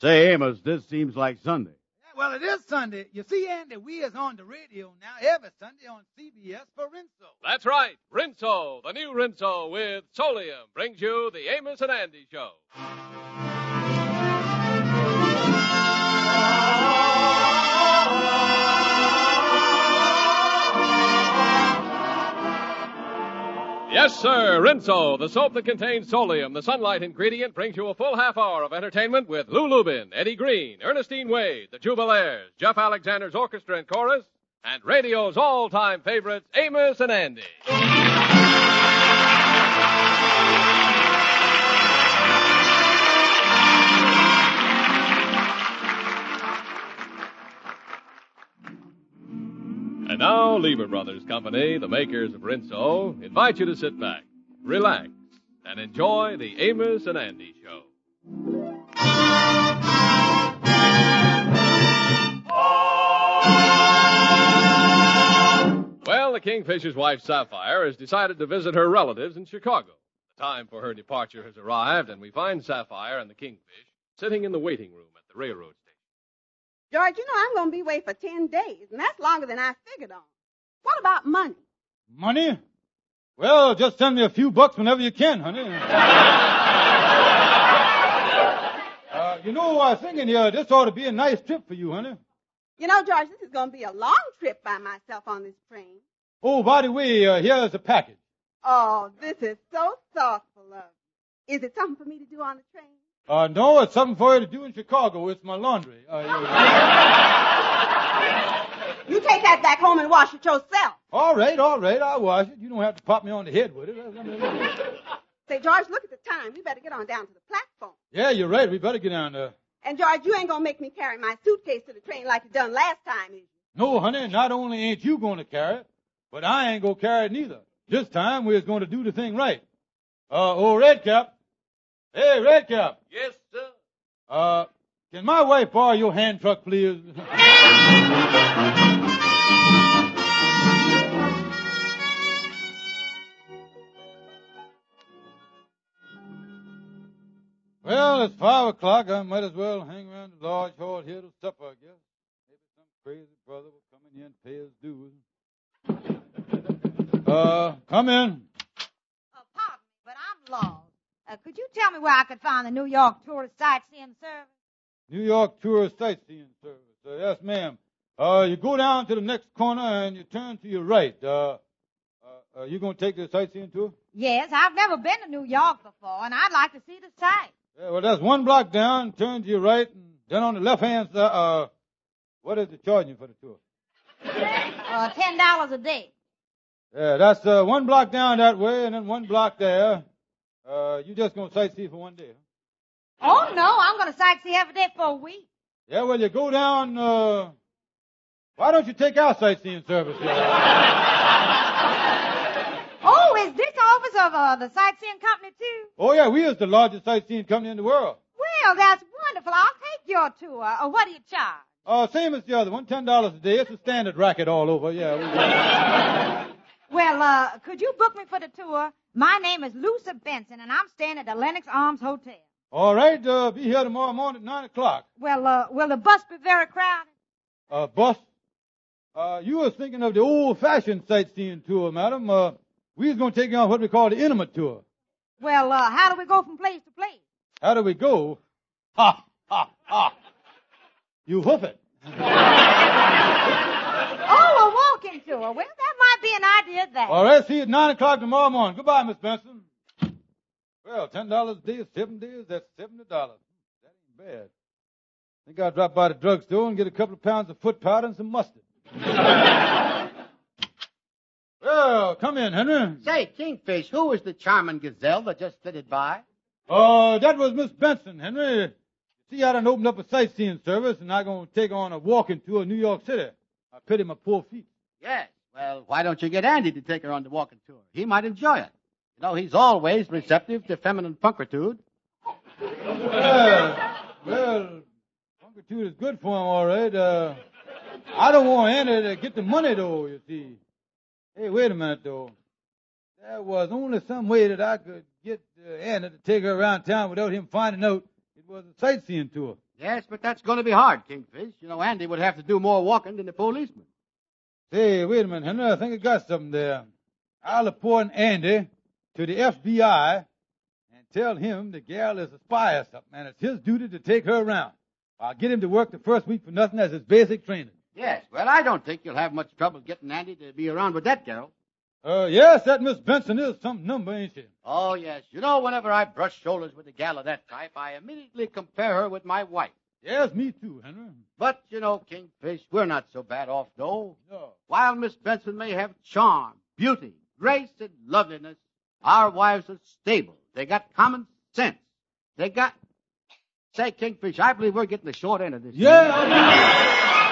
Say, Amos, this seems like Sunday. Yeah, well, it is Sunday. You see, Andy, we is on the radio now every Sunday on CBS for Rinso. That's right. Rinso, the new Rinso with Solium, brings you the Amos and Andy Show. Yes, sir. Rinso, the soap that contains Solium, the sunlight ingredient, brings you a full half hour of entertainment with Lou Lubin, Eddie Green, Ernestine Wade, the Jubilaires, Jeff Alexander's orchestra and chorus, and radio's all-time favorites, Amos and Andy. And now, Lever Brothers Company, the makers of Rinso, invite you to sit back, relax, and enjoy the Amos and Andy Show. Well, the Kingfisher's wife, Sapphire, has decided to visit her relatives in Chicago. The time for her departure has arrived, and we find Sapphire and the Kingfish sitting in the waiting room at the railroad station. George, you know I'm going to be away for 10 days, and that's longer than I figured on. What about money? Money? Well, just send me a few bucks whenever you can, honey. I was thinking here, this ought to be a nice trip for you, honey. You know, George, this is going to be a long trip by myself on this train. Oh, by the way, here's a package. Oh, this is so thoughtful of you. Is it something for me to do on the train? No, it's something for you to do in Chicago. It's my laundry. You take that back home and wash it yourself. All right, I'll wash it. You don't have to pop me on the head with it. Say, George, look at the time. We better get on down to the platform. Yeah, you're right. We better get down there. And, George, you ain't going to make me carry my suitcase to the train like you done last time, is you? No, honey, not only ain't you going to carry it, but I ain't going to carry it neither. This time, we're going to do the thing right. Redcap. Hey, Redcap. Yes, sir. Can my wife borrow your hand truck, please? Well, it's 5 o'clock. I might as well hang around the large hall here till supper, I guess. Maybe some crazy brother will come in here and pay his dues. Come in. Pardon me, but I'm lost. Could you tell me where I could find the New York Tourist Sightseeing Service? New York Tourist Sightseeing Service. Yes, ma'am. You go down to the next corner and you turn to your right. You going to take the sightseeing tour? Yes, I've never been to New York before, and I'd like to see the sights. Yeah, well, that's 1 block down, turn to your right, and then on the left-hand side, what is it charging you for the tour? $10 a day. Yeah, that's 1 block down that way, and then 1 block there. You just going to sightsee for 1 day, huh? Oh, no, I'm going to sightsee every day for a week. Yeah, well, you go down, why don't you take our sightseeing service here? Oh, is this office of the sightseeing company, too? Oh, yeah, we is the largest sightseeing company in the world. Well, that's wonderful. I'll take your tour. What do you charge? Same as the other one, $10 a day. It's a standard racket all over, yeah. Well, could you book me for the tour? My name is Lucy Benson, and I'm staying at the Lenox Arms Hotel. All right, be here tomorrow morning at 9 o'clock. Well, will the bus be very crowded? Bus? You was thinking of the old-fashioned sightseeing tour, madam. We was going to take you on what we call the intimate tour. Well, how do we go from place to place? How do we go? Ha, ha, ha. You hoof it. Oh, a walking tour. Well, that might be an idea there. All right, see you at 9 o'clock tomorrow morning. Goodbye, Miss Benson. Well, $10 a day is 7 days. That's $70. That ain't bad. I think I'll drop by the drugstore and get a couple of pounds of foot powder and some mustard. Well, come in, Henry. Say, Kingfish, who was the charming gazelle that just flitted by? That was Miss Benson, Henry. See, I done opened up a sightseeing service, and I'm going to take on a walking tour of New York City. I pity my poor feet. Yes. Well, why don't you get Andy to take her on the walking tour? He might enjoy it. You know, he's always receptive to feminine punkritude. Well, punkritude is good for him, all right. I don't want Andy to get the money, though, you see. Hey, wait a minute, though. There was only some way that I could get Andy to take her around town without him finding out it was a sightseeing tour. Yes, but that's going to be hard, Kingfish. You know, Andy would have to do more walking than the policeman. Say, wait a minute, Henry. I think I got something there. I'll appoint Andy to the FBI and tell him the gal is a spy or something, and it's his duty to take her around. I'll get him to work the first week for nothing as his basic training. Yes, well, I don't think you'll have much trouble getting Andy to be around with that girl. Yes, that Miss Benson is some number, ain't she? Oh, yes. You know, whenever I brush shoulders with a gal of that type, I immediately compare her with my wife. Yes, me too, Henry. But, you know, Kingfish, we're not so bad off, though. No. While Miss Benson may have charm, beauty, grace, and loveliness, our wives are stable. They got common sense. They got... Say, Kingfish, I believe we're getting the short end of this. Yeah.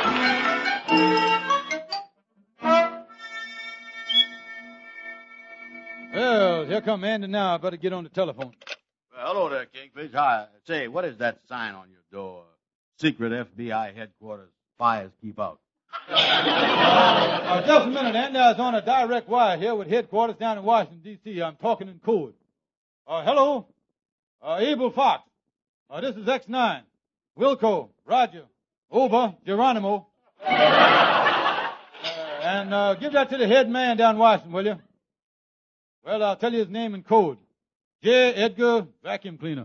Well, here come Andy now. I better get on the telephone. Well, hello there, Kingfish. Hi. Say, what is that sign on your door? Secret FBI headquarters. Spies keep out. Just a minute, Andy. I was on a direct wire here with headquarters down in Washington, D.C. I'm talking in code. Hello? Abel Fox. This is X9. Wilco. Roger. Over. Geronimo. And give that to the head man down in Washington, will you? Well, I'll tell you his name in code. J. Edgar Vacuum Cleaner.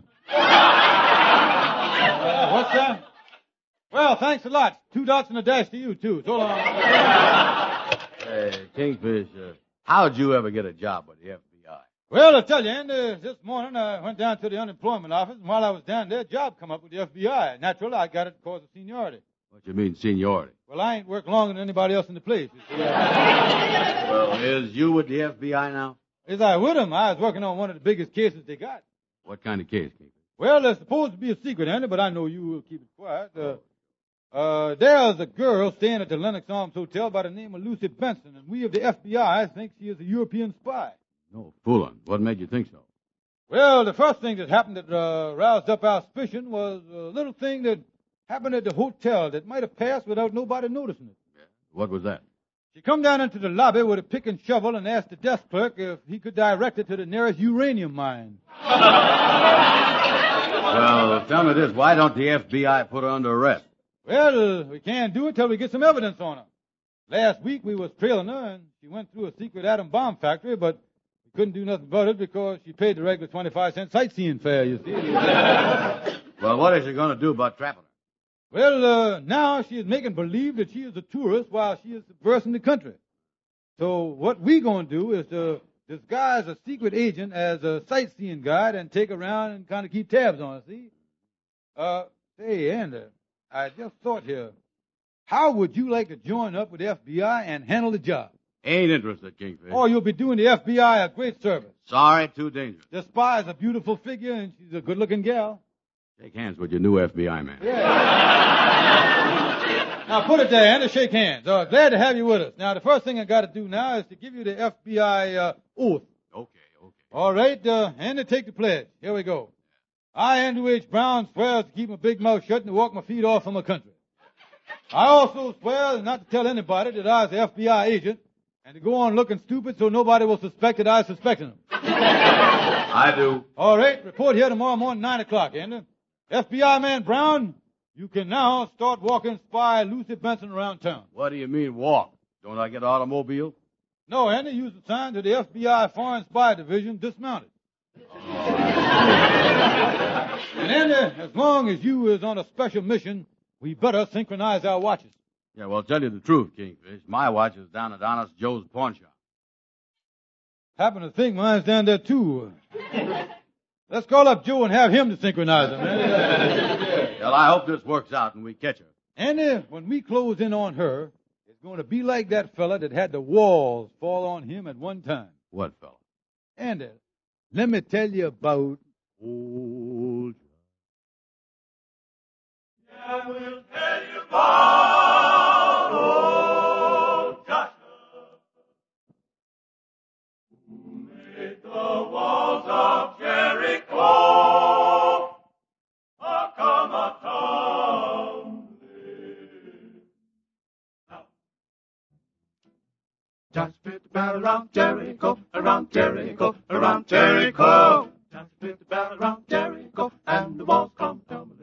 What's that? Well, thanks a lot. 2 dots and a dash to you, too. So long. Hey, Kingfish, how'd you ever get a job with the FBI? Well, I'll tell you, Andy, this morning I went down to the unemployment office, and while I was down there, a job come up with the FBI. Naturally, I got it because of seniority. What you mean, seniority? Well, I ain't worked longer than anybody else in the place. You see. Well, is you with the FBI now? As I with them, I was working on one of the biggest cases they got. What kind of case, Kingfish? Well, there's supposed to be a secret, Andy, but I know you will keep it quiet. There's a girl staying at the Lenox Arms Hotel by the name of Lucy Benson, and we of the FBI think she is a European spy. No fooling. What made you think so? Well, the first thing that happened that roused up our suspicion was a little thing that happened at the hotel that might have passed without nobody noticing it. Yeah. What was that? She come down into the lobby with a pick and shovel and asked the desk clerk if he could direct it to the nearest uranium mine. Well, tell me this. Why don't the FBI put her under arrest? Well, we can't do it till we get some evidence on her. Last week we was trailing her, and she went through a secret atom bomb factory, but we couldn't do nothing about it because she paid the regular 25-cent sightseeing fare, you see. Well, what is she going to do about trapping her? Well, now she is making believe that she is a tourist while she is subversing the country. So what we going to do is to disguise a secret agent as a sightseeing guide and take her around and kind of keep tabs on her, see? Say, Andy, I just thought here, how would you like to join up with the FBI and handle the job? Ain't interested, Kingfish. Oh, you'll be doing the FBI a great service. Sorry, too dangerous. The spy is a beautiful figure, and she's a good-looking gal. Shake hands with your new FBI man. Yeah. Now, put it there, Andy. Shake hands. Glad to have you with us. Now, the first thing I got to do now is to give you the FBI oath. Okay. All right, Andy, take the pledge. Here we go. I, Andrew H. Brown, swear to keep my big mouth shut and to walk my feet off from my country. I also swear not to tell anybody that I was the FBI agent and to go on looking stupid so nobody will suspect that I was suspecting them. I do. All right, report here tomorrow morning, 9 o'clock, Andy. FBI man Brown, you can now start walking spy Lucy Benson around town. What do you mean walk? Don't I get an automobile? No, Andy, use the sign to the FBI Foreign Spy Division dismounted. And Andy, as long as you is on a special mission, we better synchronize our watches. Yeah, well, tell you the truth, Kingfish. My watch is down at Honest Joe's pawn shop. Happen to think mine's down there, too. Let's call up Joe and have him to synchronize them. Well, I hope this works out and we catch her. Andy, when we close in on her, it's going to be like that fella that had the walls fall on him at one time. What fella? Andy, let me tell you about old John. I will tell you about old Joshua, who made the walls of Jericho a come a tumbling. Now, Joshua built the battle around Jericho, around Jericho, around Jericho. Joshua built the battle around Jericho, and the walls come tumbling.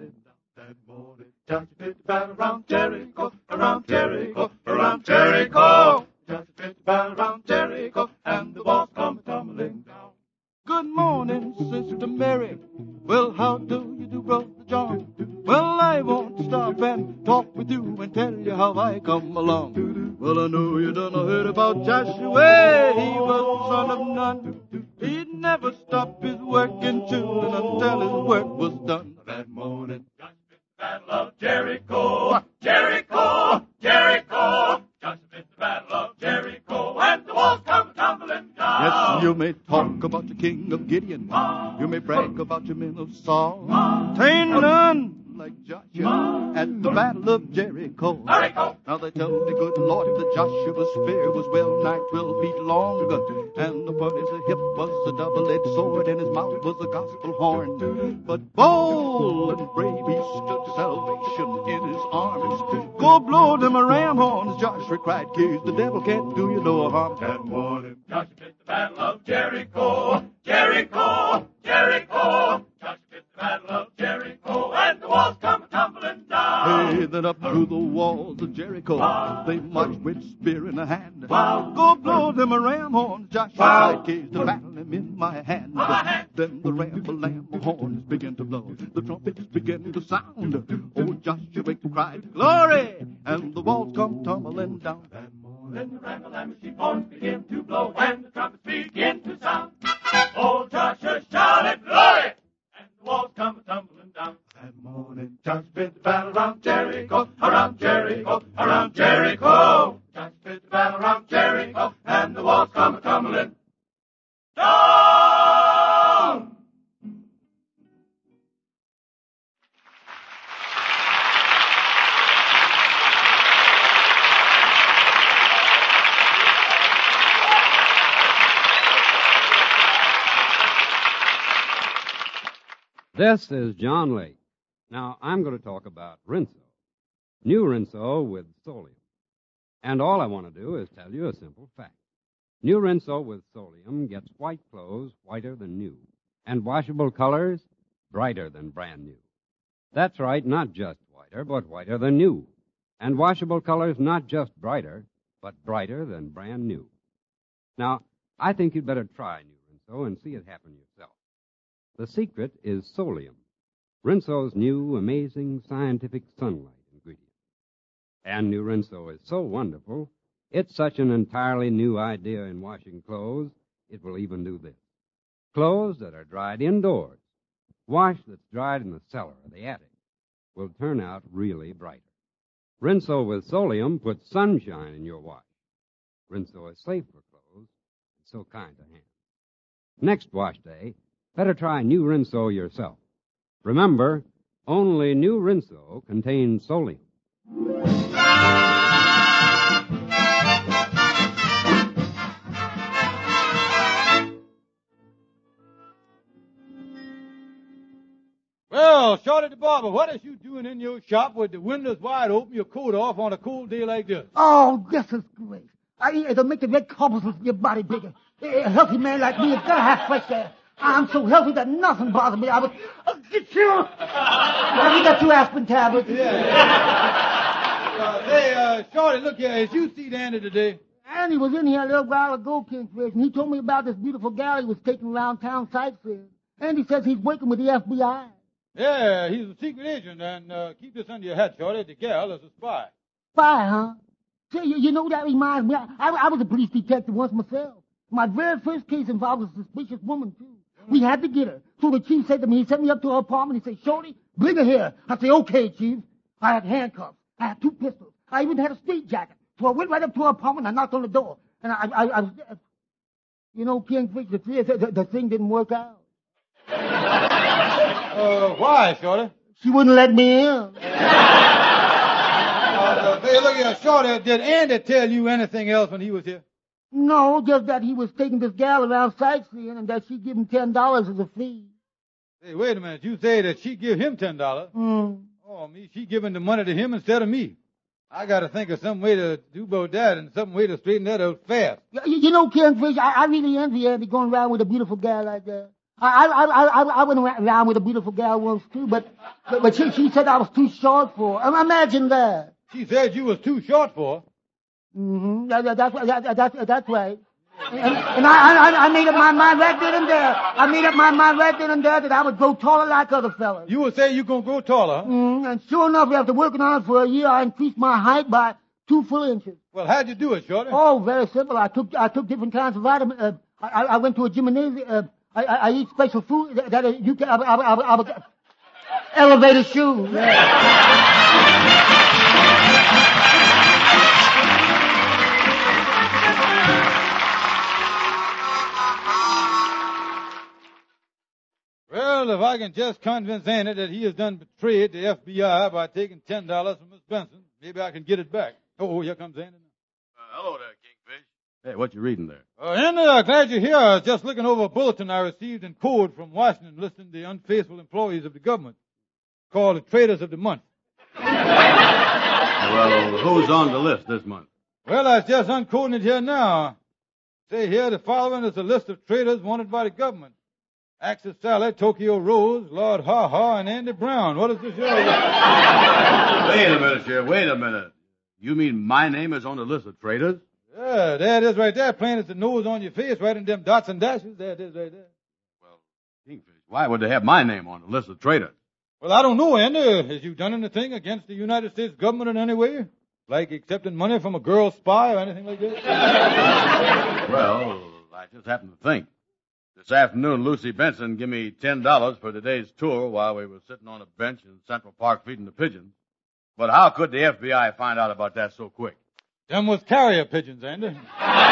Joshua fit the battle around Jericho, around Jericho, around Jericho. Joshua fit the battle around Jericho, and the walls come tumbling down. Good morning, Sister Mary. Well, how do you do, Brother John? Well, I won't stop and talk with you and tell you how I come along. Well, I know you done heard about Joshua. He was the son of Nun. He'd never stop his work in children until his work was done. That morning, Joshua fit the battle of Jericho, Jericho, Jericho. Joshua fit the battle of Jericho, and the walls come tumbling down. Yes, you may talk about your king of Gideon. You may brag about your men of Saul. Tain't none like Joshua at the battle of Jericho. Now they tell me, good Lord, if the Joshua's spear was well nigh 12 feet long, and upon his hip was a double-edged sword, and his mouth was a gospel horn. But bold and brave he stood, salvation in his arms. Go blow them a ram horns, Joshua cried, 'cause the devil can't do you no harm. That morning, Joshua fit the battle of Jericho, Jericho, Jericho. Joshua fit the battle of Jericho, and the walls come tumbling down. Hey, then up through the walls of Jericho, they marched with spear in the hand. Go blow them a ram horns, Joshua cried, 'cause the battle am in my hand. Then the ram horns began to blow, the trumpets began to sound. Oh, Joshua cried, glory, and the walls come tumbling down. That morning, the ram sheep horns begin to blow, and the trumpets begin to sound. Oh, Joshua shouted, glory, and the walls come tumbling down. That morning, Joshua fit the battle around Jericho, around Jericho, around Jericho. Joshua fit the battle around Jericho, and the walls come tumbling down. This is John Lake. Now, I'm going to talk about Rinso. New Rinso with Solium. And all I want to do is tell you a simple fact. New Rinso with Solium gets white clothes whiter than new, and washable colors brighter than brand new. That's right, not just whiter, but whiter than new. And washable colors not just brighter, but brighter than brand new. Now, I think you'd better try New Rinso and see it happen yourself. The secret is Solium, Rinso's new, amazing, scientific sunlight ingredient. And New Rinso is so wonderful, it's such an entirely new idea in washing clothes, it will even do this. Clothes that are dried indoors, wash that's dried in the cellar or the attic, will turn out really brighter. Rinso with Solium puts sunshine in your wash. Rinso is safe for clothes, and so kind to hands. Next wash day, better try New Rinso yourself. Remember, only New Rinso contains Solium. Well, Shorty the barber, what is you doing in your shop with the windows wide open, your coat off on a cold day like this? Oh, this is great. It'll make the red corpuscles in your body bigger. A healthy man like me has got to have fresh air. I'm so healthy that nothing bothers me. I'll get you. Have you got 2 aspirin tablets? Hey, Shorty, look here. Did you see Andy today? Andy was in here a little while ago, Kingfish, and he told me about this beautiful gal he was taking around town sightseeing. Andy says he's working with the FBI. Yeah, he's a secret agent, and keep this under your hat, Shorty. The gal is a spy. Spy, huh? Say, you know, that reminds me. I was a police detective once myself. My very first case involved a suspicious woman, too. We had to get her. So the chief said to me, he sent me up to her apartment. He said, Shorty, bring her here. I said, okay, Chief. I had handcuffs. I had 2 pistols. I even had a street jacket. So I went right up to her apartment and I knocked on the door. And I was, you know, Kingfish, the thing didn't work out. Why, Shorty? She wouldn't let me in. Hey, look here, Shorty. Did Andy tell you anything else when he was here? No, just that he was taking this gal around sightseeing and that she'd give him $10 as a fee. Hey, wait a minute. You say that she give him $10? Oh, me, she giving the money to him instead of me. I got to think of some way to do about that and some way to straighten that out fast. You know, Kingfish, I really envy Andy going around with a beautiful gal like that. I went around with a beautiful gal once too, but she said I was too short for her. Imagine that. She said you was too short for her. Mm-hmm. That's right. And I made up my mind right then and there. I made up my mind right then and there that I would grow taller like other fellas. You would say you're going to grow taller, huh? Mm-hmm. And sure enough, after working on it for a year, I increased my height by 2 full inches. Well, how'd you do it, Shorty? Oh, very simple. I took different kinds of vitamins. I went to a gymnasium. I eat special food that you can. Elevator shoes. Well, if I can just convince Andy that he has done betrayed the FBI by taking $10 from Miss Benson, maybe I can get it back. Oh, here comes Andy. Hello there, Kingfish. Hey, what you reading there? Andy, glad you're here. I was just looking over a bulletin I received in code from Washington listing the unfaithful employees of the government, called the Traitors of the Month. Well, who's on the list this month? Well, I was just uncoding it here now. Say here, the following is a list of traitors wanted by the government. Axis Sally, Tokyo Rose, Lord Ha Ha, and Andy Brown. What is this here? Wait a minute, Sheriff. Wait a minute. You mean my name is on the list of traitors? Yeah, there it is right there, plain as the nose on your face, right in them dots and dashes. There it is right there. Well, Kingfish, why would they have my name on the list of traitors? Well, I don't know, Andy. Has you done anything against the United States government in any way? Like accepting money from a girl spy or anything like that? Well, I just happened to think. This afternoon, Lucy Benson gave me $10 for today's tour while we were sitting on a bench in Central Park feeding the pigeons. But how could the FBI find out about that so quick? Them was carrier pigeons, Andy. You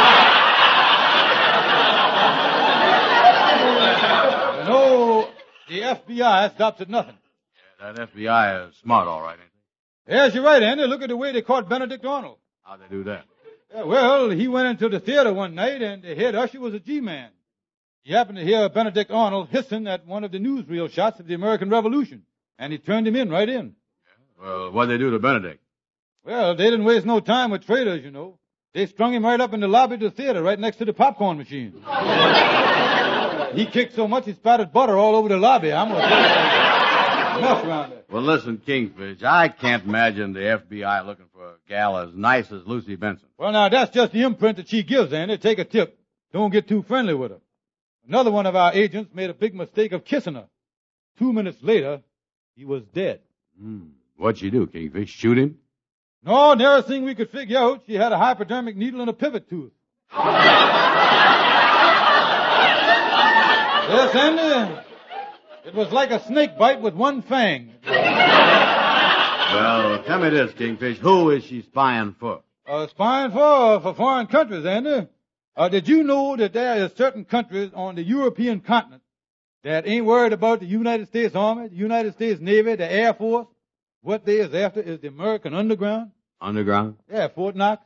know, the FBI stops at nothing. Yeah, that FBI is smart, all right, ain't they? Yes, you're right, Andy. Look at the way they caught Benedict Arnold. How'd they do that? Yeah, well, he went into the theater one night, and the head usher was a G-man. He happened to hear Benedict Arnold hissing at one of the newsreel shots of the American Revolution, and he turned him in right in. Yeah, well, what'd they do to Benedict? Well, they didn't waste no time with traitors, you know. They strung him right up in the lobby of the theater, right next to the popcorn machine. He kicked so much he spattered butter all over the lobby. I'm gonna tell you, mess around there. Well, listen, Kingfish, I can't imagine the FBI looking for a gal as nice as Lucy Benson. Well, now, that's just the imprint that she gives, Andy. Take a tip. Don't get too friendly with her. Another one of our agents made a big mistake of kissing her. 2 minutes later, he was dead. What'd she do, Kingfish? Shoot him? No, nearest thing we could figure out, she had a hypodermic needle and a pivot tooth. Yes, Andy. It was like a snake bite with one fang. Well, tell me this, Kingfish. Who is she spying for? Spying for foreign countries, Andy. Did you know that there are certain countries on the European continent that ain't worried about the United States Army, the United States Navy, the Air Force? What they is after is the American underground. Underground? Yeah, Fort Knox.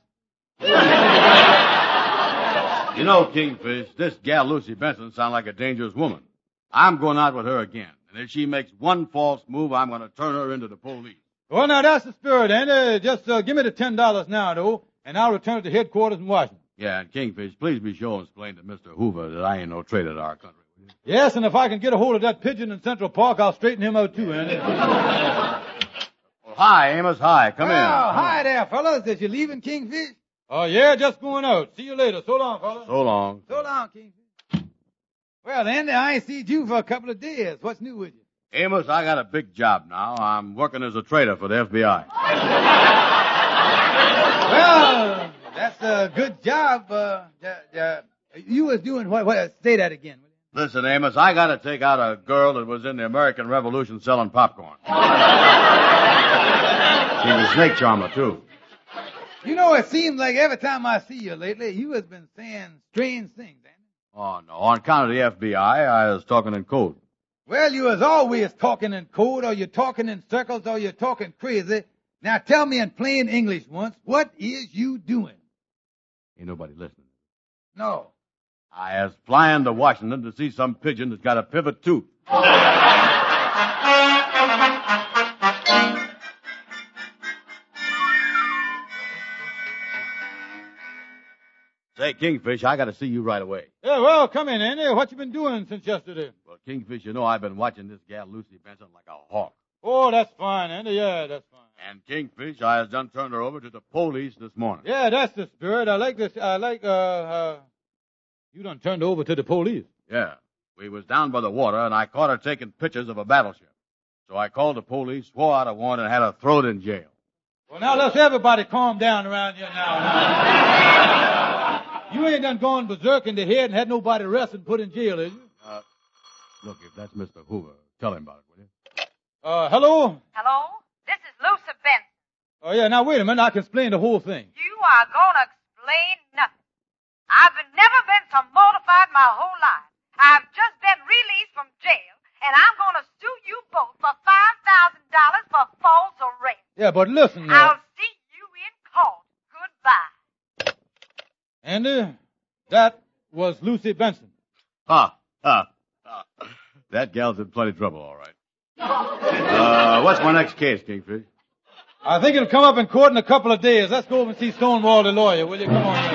You know, Kingfish, this gal Lucy Benson sounds like a dangerous woman. I'm going out with her again. And if she makes one false move, I'm going to turn her into the police. Well, now, that's the spirit, Andy. Just give me the $10 now, though, and I'll return it to headquarters in Washington. Yeah, and Kingfish, please be sure and explain to Mr. Hoover that I ain't no traitor to our country. Yes, and if I can get a hold of that pigeon in Central Park, I'll straighten him out, too, Andy. Well, hi, Amos. Hi. Come in. Hi there, fellas. Is you leaving Kingfish? Oh, yeah, just going out. See you later. So long, fellas. So long. So long, Kingfish. Well, Andy, I ain't seen you for a couple of days. What's new with you? Amos, I got a big job now. I'm working as a traitor for the FBI. Well, that's a good job. You was doing what? Say that again. Listen, Amos, I got to take out a girl that was in the American Revolution selling popcorn. She's a snake charmer, too. You know, it seems like every time I see you lately, you has been saying strange things, Andy. Oh, no. On account of the FBI, I was talking in code. Well, you was always talking in code, or you're talking in circles, or you're talking crazy. Now tell me in plain English once, what is you doing? Ain't nobody listening. No. I was flying to Washington to see some pigeon that's got a pivot tooth. Say, Kingfish, I got to see you right away. Yeah, well, come in, Andy. What you been doing since yesterday? Well, Kingfish, you know I've been watching this gal, Lucy Benson, like a hawk. Oh, that's fine, Andy. Yeah, that's fine. And Kingfish, I has done turned her over to the police this morning. Yeah, that's the spirit. I like this. You done turned her over to the police. Yeah. We was down by the water, and I caught her taking pictures of a battleship. So I called the police, swore out a warrant, and had her thrown in jail. Well, now let's everybody calm down around here now. You ain't done gone berserk in the head and had nobody arrested and put in jail, is you? Look, if that's Mr. Hoover, tell him about it, will you? Hello? Hello? This is Lucy Benson. Oh, yeah, now wait a minute. I can explain the whole thing. You are going to explain nothing. I've never been so mortified my whole life. I've just been released from jail, and I'm going to sue you both for $5,000 for false arrest. Yeah, but listen I'll see you in court. Goodbye. Andy, that was Lucy Benson. That gal's in plenty of trouble, all right. What's my next case, Kingfish? I think it'll come up in court in a couple of days. Let's go over and see Stonewall, the lawyer, will you? Come on.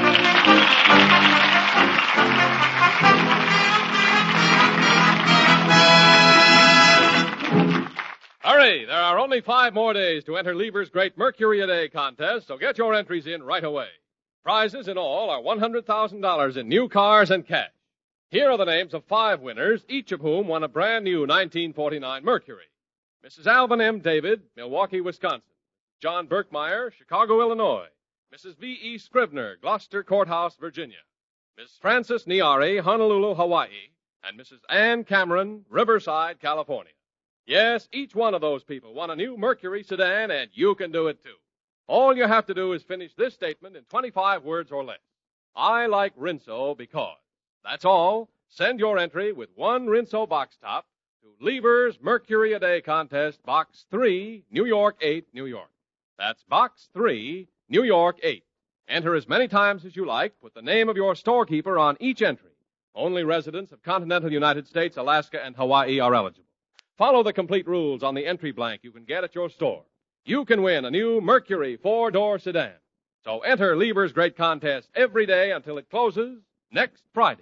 Hurry! There are only 5 more days to enter Lever's Great Mercury a Day contest, so get your entries in right away. Prizes in all are $100,000 in new cars and cash. Here are the names of 5 winners, each of whom won a brand new 1949 Mercury. Mrs. Alvin M. David, Milwaukee, Wisconsin. John Berkmeyer, Chicago, Illinois. Mrs. V.E. Scribner, Gloucester Courthouse, Virginia. Miss Frances Niari, Honolulu, Hawaii. And Mrs. Ann Cameron, Riverside, California. Yes, each one of those people won a new Mercury sedan, and you can do it too. All you have to do is finish this statement in 25 words or less. I like Rinso because. That's all. Send your entry with 1 Rinso box top to Lever's Mercury a Day Contest, Box 3, New York 8, New York. That's Box 3, New York 8. Enter as many times as you like. Put the name of your storekeeper on each entry. Only residents of continental United States, Alaska, and Hawaii are eligible. Follow the complete rules on the entry blank you can get at your store. You can win a new Mercury 4-door sedan. So enter Lever's Great Contest every day until it closes next Friday.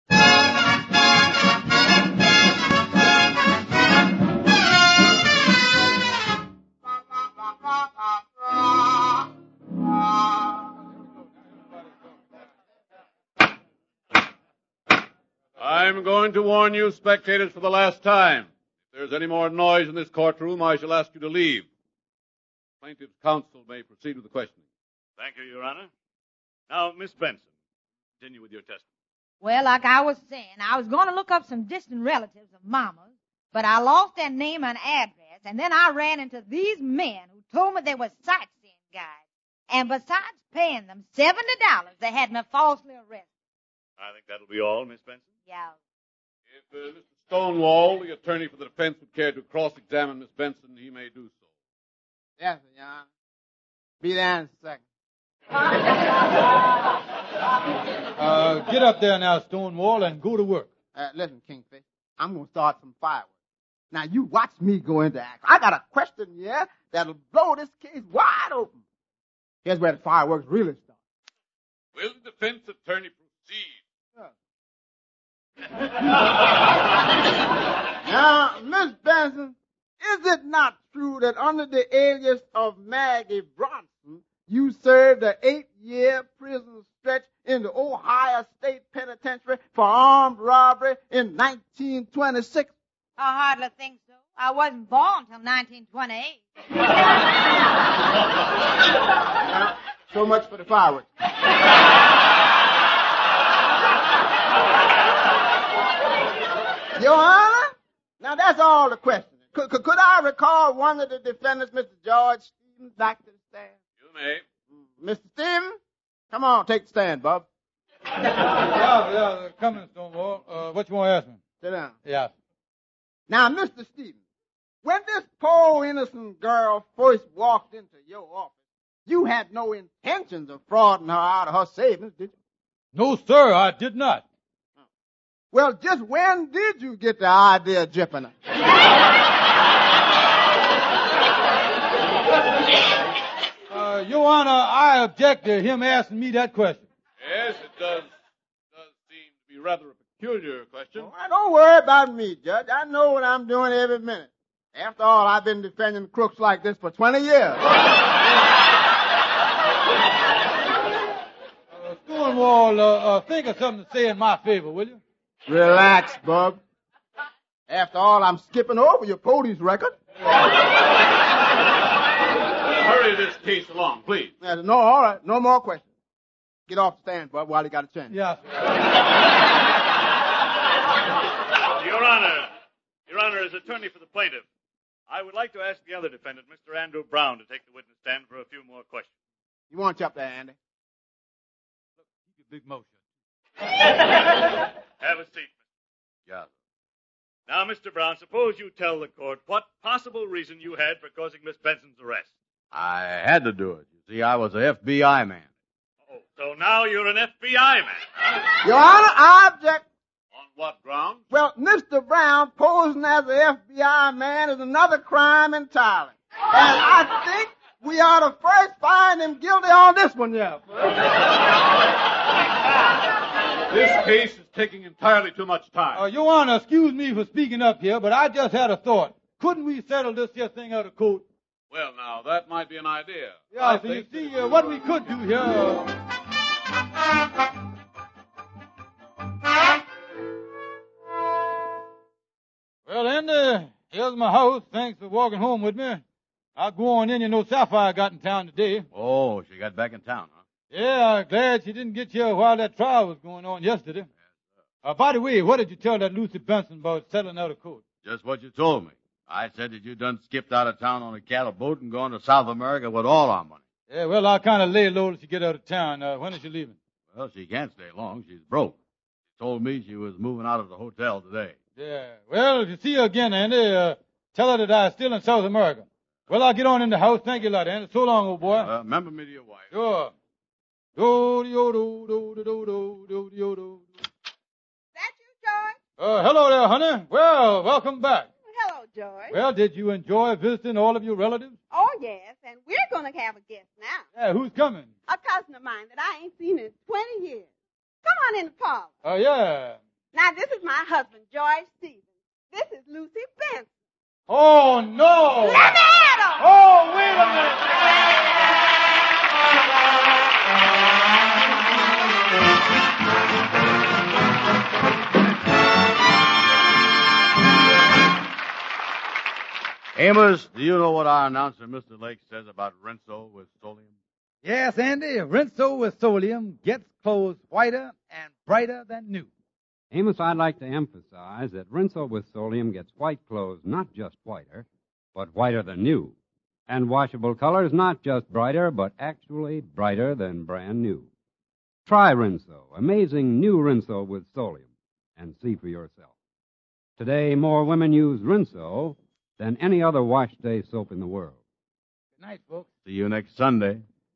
I'm going to warn you, spectators, for the last time. If there's any more noise in this courtroom, I shall ask you to leave. Plaintiff's counsel may proceed with the questioning. Thank you, Your Honor. Now, Miss Benson, continue with your testimony. Well, like I was saying, I was going to look up some distant relatives of Mama's, but I lost their name and address, and then I ran into these men who told me they were sightseeing guides. And besides paying them $70, they had me falsely arrested. I think that'll be all, Miss Benson. Yeah. If Mr. Stonewall, the attorney for the defense, would care to cross-examine Miss Benson, he may do so. Yes, sir, Your Honor. Be there in a second. Get up there now, Stonewall, and go to work. Listen, Kingfish, I'm going to start some fireworks. Now, you watch me go into action. I got a question here that'll blow this case wide open. Here's where the fireworks really start. Will the defense attorney proceed? Now, Miss Benson, is it not true that under the alias of Maggie Bronson, you served an 8-year prison stretch in the Ohio State Penitentiary for armed robbery in 1926? I hardly think so. I wasn't born till 1928. Well, so much for the fireworks. Your Honor, now that's all the question. Could I recall one of the defendants, Mr. George Stevens, back to the stand? You may. Mr. Stevens, come on, take the stand, bub. Yeah, come in, Stonewall. What you want to ask me? Sit down. Yeah. Now, Mr. Stevens, when this poor innocent girl first walked into your office, you had no intentions of frauding her out of her savings, did you? No, sir, I did not. Well, just when did you get the idea of jipping her? Your Honor, I object to him asking me that question. Yes, it does seem to be rather a peculiar question. Well, don't worry about me, Judge. I know what I'm doing every minute. After all, I've been defending crooks like this for 20 years. Stonewall, think of something to say in my favor, will you? Relax, Bub. After all, I'm skipping over your police record. Hurry this case along, please. No, all right. No more questions. Get off the stand, Bub, while you got a chance. Yeah. Your Honor, as attorney for the plaintiff, I would like to ask the other defendant, Mr. Andrew Brown, to take the witness stand for a few more questions. You want to up there, Andy? Big motion. Have a seat, Mr. Yeah. Now, Mr. Brown, suppose you tell the court what possible reason you had for causing Miss Benson's arrest. I had to do it. You see, I was an FBI man. Oh, so now you're an FBI man, huh? Your Honor, I object. On what grounds? Well, Mr. Brown posing as an FBI man is another crime entirely. And I think we ought to first find him guilty on this one, yeah. This case is taking entirely too much time. Your Honor, excuse me for speaking up here, but I just had a thought. Couldn't we settle this here thing out of court? Well, now, that might be an idea. Yeah, so you see, what we could do here... Well, Andy, here's my house. Thanks for walking home with me. I'll go on in. You know Sapphire got in town today. Oh, she got back in town, huh? Yeah, I'm glad she didn't get here while that trial was going on yesterday. By the way, what did you tell that Lucy Benson about settling out of court? Just what you told me. I said that you done skipped out of town on a cattle boat and gone to South America with all our money. Yeah, well, I'll kind of lay low till she get out of town. When is she leaving? Well, she can't stay long. She's broke. She told me she was moving out of the hotel today. Yeah, well, if you see her again, Andy, tell her that I'm still in South America. Well, I'll get on in the house. Thank you a lot, Andy. So long, old boy. Remember me to your wife. Sure. Do-do-do-do-do-do-do-do-do. That you, George? Hello there, honey. Well, welcome back. Hello, George. Well, did you enjoy visiting all of your relatives? Oh, yes, and we're going to have a guest now. Yeah, who's coming? A cousin of mine that I ain't seen in 20 years. Come on in the parlor. Oh, yeah. Now, this is my husband, George Stevens. This is Lucy Benson. Oh, no. Let me at her. Oh, wait a minute. Amos, do you know what our announcer, Mr. Lake, says about Rinso with Solium? Yes, Andy, Rinso with Solium gets clothes whiter and brighter than new. Amos, I'd like to emphasize that Rinso with Solium gets white clothes not just whiter, but whiter than new. And washable colors not just brighter, but actually brighter than brand new. Try Rinso, amazing new Rinso with Solium, and see for yourself. Today, more women use Rinso than any other wash day soap in the world. Good night, folks. See you next Sunday.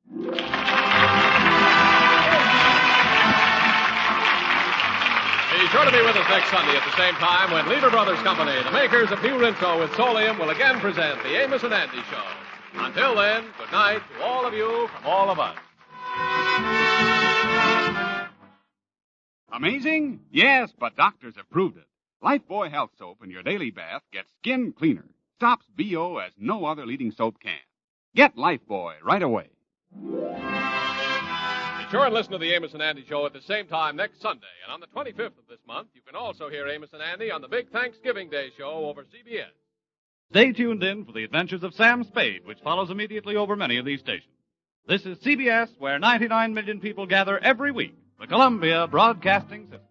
Be sure to be with us next Sunday at the same time when Lever Brothers Company, the makers of new Rinso with Solium, will again present the Amos and Andy Show. Until then, good night to all of you from all of us. Amazing? Yes, but doctors have proved it. Lifebuoy Health Soap in your daily bath gets skin cleaner. Stops BO as no other leading soap can. Get Lifebuoy right away. Be sure and listen to the Amos and Andy Show at the same time next Sunday. And on the 25th of this month, you can also hear Amos and Andy on the big Thanksgiving Day show over CBS. Stay tuned in for the adventures of Sam Spade, which follows immediately over many of these stations. This is CBS, where 99 million people gather every week, the Columbia Broadcasting System.